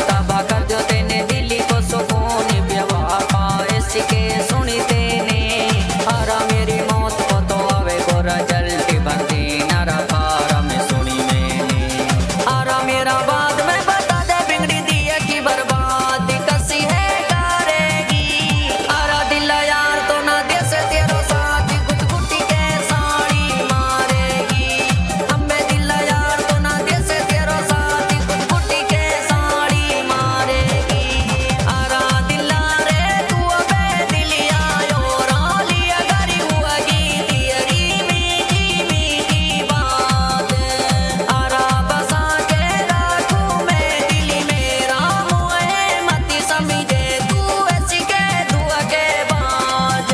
तबाह कर दो तेने दिल्ली को सुकून बेवफा इसके सुनी तेने आरा मेरी मौत को तो आवे गोरा जल्दी भर देना रफारा में सुनी मैंने आरा मेरा बाद में बता दे बिगड़ी दिया की बर्बाद कसी है करेगी आरा दिल यार तो ना दे से तेरो साथ गुट गुटी के साड़ी मारेगी हमें दिल यार तो ना दे से तेरो साथ गुट गुटी के साड़ी मारेगी आरा दिल रे तू अबे दिलिया योरा लिया गरी हुआगी तेरी मीठी मीठी बात आरा बसा के रखूं मैं दिल मेरा मुए मत समझे तू ऐसी के दुआ के बाद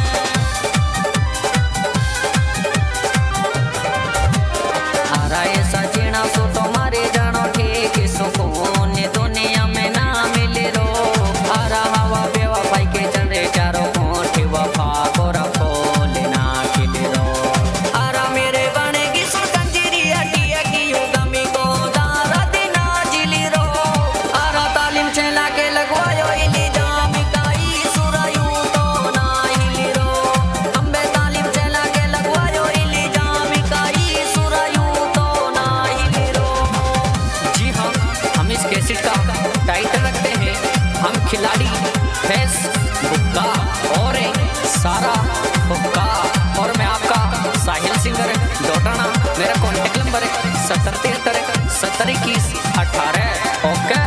आरा ऐसा जीना सो तुम्हारे जानो ठीक सुकून दुनिया में ना मिले रो आरा हवा बेवफाई के चंदे चारों होठ वफा को रखो लेना खिले रो आरा मेरे बनेगी सुरकंजरी हटिया की युगमी को दारा दिना जिली रो आरा तालीम चला के लगवायो इली जामी काई सुरायू तो ना हिली रो अम्बे तालीम चला के लगवायो इली जामी काई सुरायू तो ना हिली रो जी हाँ हम इस कैसेट का टाइटल रखते हैं हम खिलाड़ी फेस बुक्का और सारा बुक्का और मैं आपका साहिल सिंगर डोटाना मेरा कॉन्टेक्ट नंबर है 7073 ओके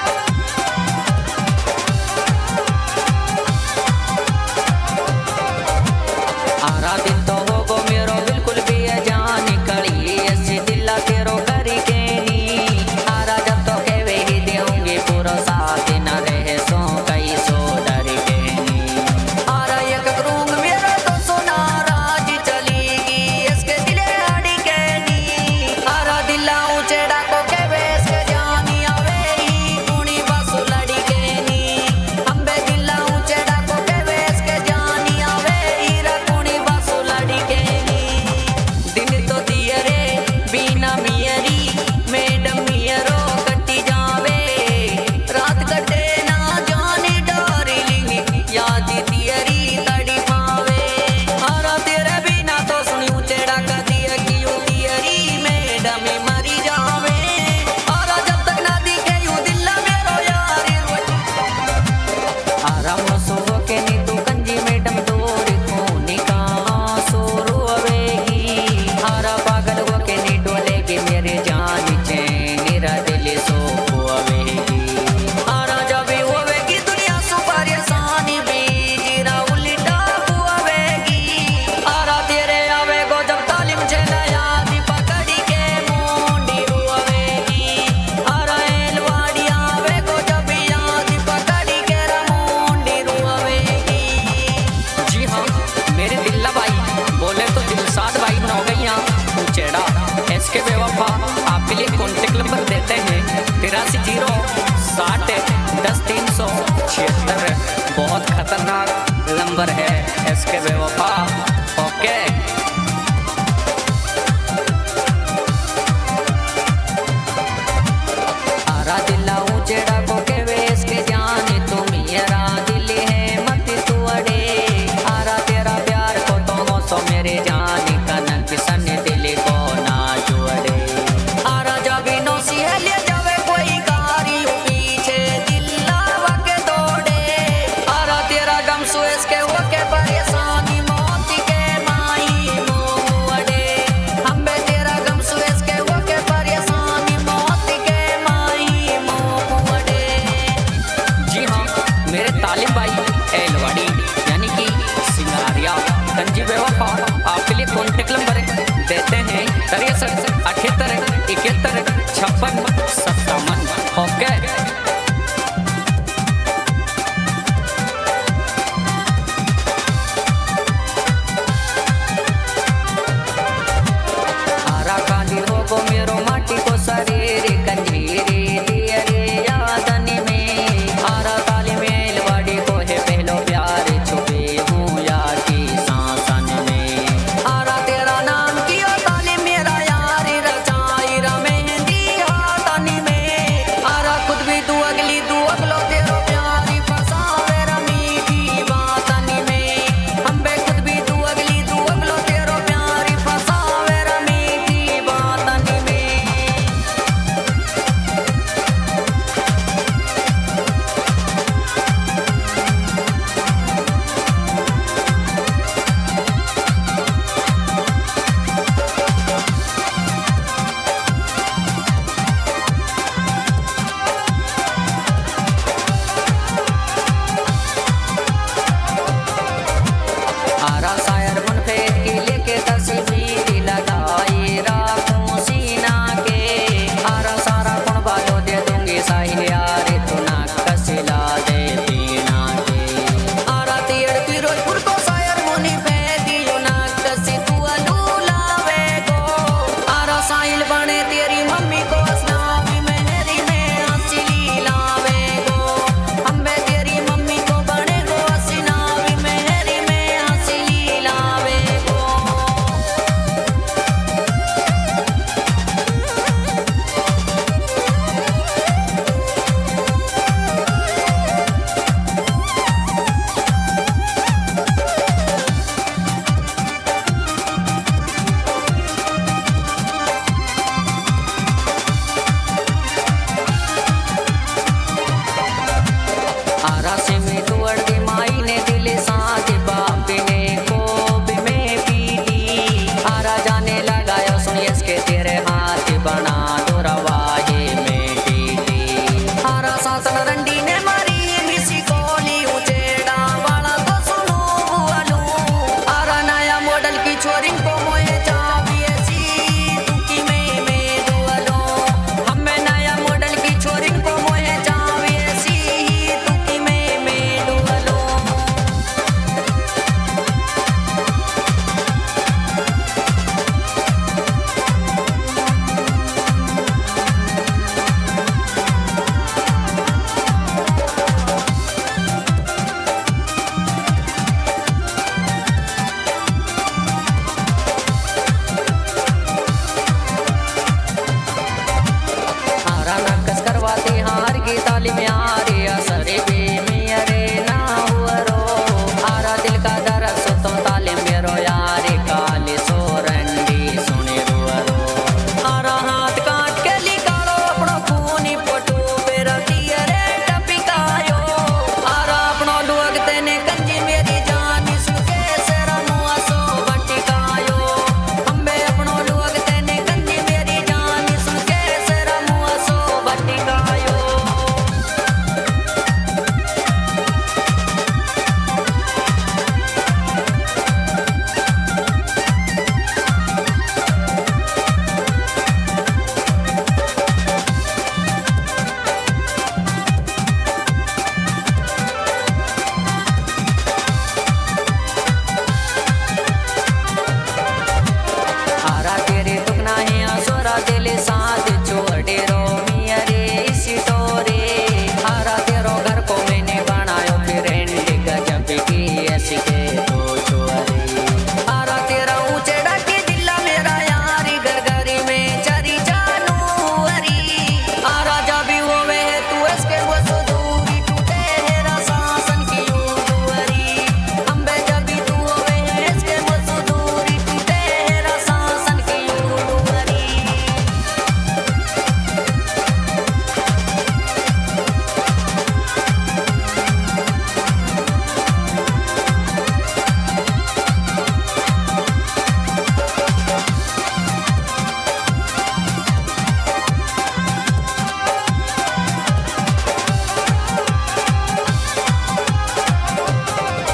आरा दिल तो होगो मेरो बिल्कुल भी जान निकली ऐसी दिल तेरो करी के नी आरा जब तो कहवे ही देंगे पूरा साथ न रहे सो कई सो डर के नी आरा एक रूंग मेरा तो सोना राज चलीगी इसके दिले आड़ी के नी आरा दिला ऊंचेड़ा को कहवे इसके जानी आवे ही कुणी बस लड़ी के नी अम्बे दिला ऊंचेड़ा को कहवे इसके जानी आवे हीरा कुणी बस लड़ी के नी दिन तो दिए रे बिना मियरी मैडम मियरो कटी जावे रात कटे ना जाने डार्लिंग याद तियरी तड़ी पावे आरा तेरे बिना तो सुनी ऊंचेड़ा का दिया की यू तियरी मैडम मरी जावे आरा जब तक ना दिखे यू दिल मेरो यार आरा मसो के नी तू कंजी मैडम दूर खूनी का सो रोवेगी आरा पागल हो के नी डोलेगी मेरे जान चैन मेरा दिल सो होवेगी आरा जब होवेगी दुनिया सो परेशानी बीजीरा उल्टा होवेगी आरा तेरे आवे गो जब तालीम चला याद पकड़ी के मुंडी रोवेगी आरा एलवाड़ी आवे गो जब याद पकड़ी के मुंडी रोवेगी जी हाँ मेरे दिल्ला भाई बोले तो दिलसाद भाई नौगैया ऊंचेड़ा इसके बेवफा आपके लिए कॉन्टेक्ट नंबर देते हैं 8360100376 बहुत खतरनाक नंबर है इसके बेवफा ओके आरा दिला ऊंचेड़ा को कहवे इसके जाने तू मेरा दिल है मत तू अड़े आरा तेरा प्यार को तो सो मेरे जाने कनक सन दिल को ना जोड़े आरा जब नो सी है ले जावे कोई कारी पीछे दिल लावा के दौड़े आरा तेरा गम सो इसके होके परेशानी मौत के माई मोड़े हम्बे तेरा गम सो इसके होके परेशानी मौत के माई मोड़े जी हाँ मेरे तालिम भाई एलवाड़ी यानी कि सिंगारिया गंजी बेवफा आपके लिए कॉन्टेक्ट नंबर देते हैं 63 78 71 56 57 ओके आरा काली होगो मेरो माटी को शरीर कंजीरी दिया रे यादन में आरा ताली मेल वाड़ी को है पहलो प्यार छुपे हूँ या की सांसन में आरा तेरा नाम कियो ताली मेरा यार साथ न रंडी